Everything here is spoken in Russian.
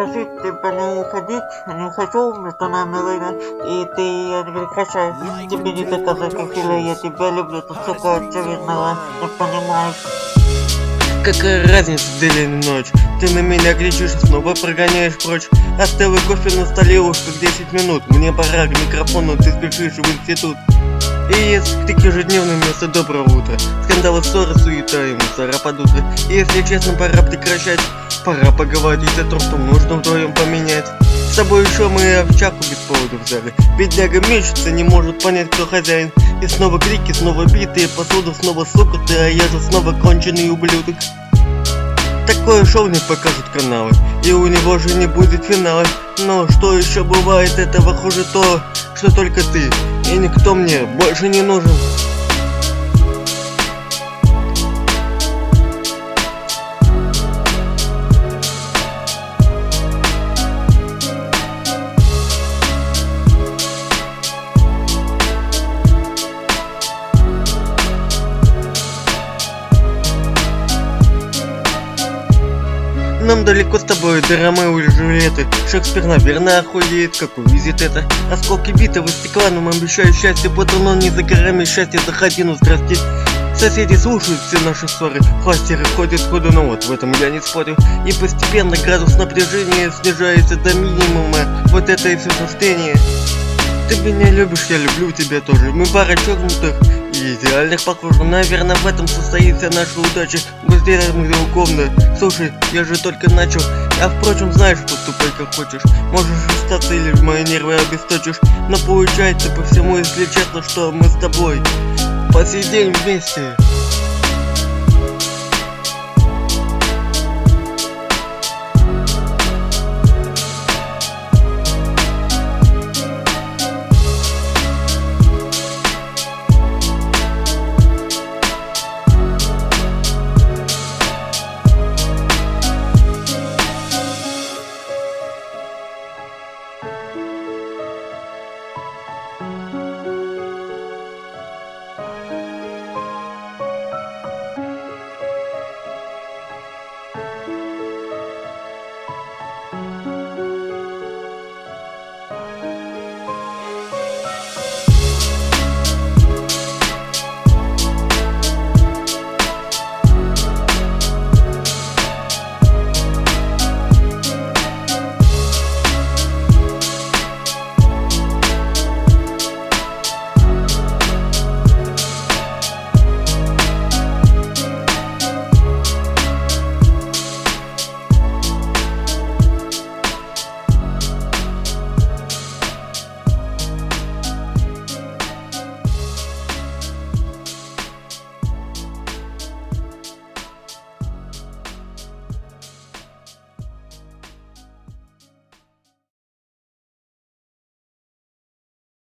просить тебя не уходить, не хочу между нами война, и ты не прекращаешь. Тебе не доказать, как сильно я тебя люблю, ты столько очевидного не понимаешь. Какая разница, день и ночь? Ты на меня кричишь и снова прогоняешь прочь. Оставил кофе на столе уж как 10 минут. Мне пора к микрофону, ты спешишь в институт. И если крик ежедневно вместо доброго утра, скандалы, ссоры, суета и мусора под утро. И если честно, пора прекращать. Пора поговорить о том, что нужно вдвоем поменять. С тобой еще мы овчаку без повода взяли. Бедняга мечется, не может понять, кто хозяин. И снова крики, снова битые посуды, снова сокоты, а я же снова конченый ублюдок. Такое шоу не покажут каналы, и у него же не будет финала. Но что еще бывает этого хуже то, что только ты, и никто мне больше не нужен. Нам далеко с тобой до Ромео и Джульетты. Шекспир, наверное, охуеет, как увидит это. Осколки битого стекла нам обещают счастье, вот оно не за горами, счастье, заходи, ну здрасте. Соседи слушают все наши ссоры, кластеры ходят ходу, но вот в этом я не спорю. И постепенно градус напряжения снижается до минимума, вот это и все суждение. Ты меня любишь, я люблю тебя тоже. Мы пара чокнутых и идеальных, похоже. Наверное, в этом состоит вся наша удача. Мы сделаем глубокомно. Слушай, я же только начал. А впрочем, знаешь, поступай как хочешь. Можешь остаться или мои нервы обесточишь. Но получается по всему, если честно, что мы с тобой по сей день вместе.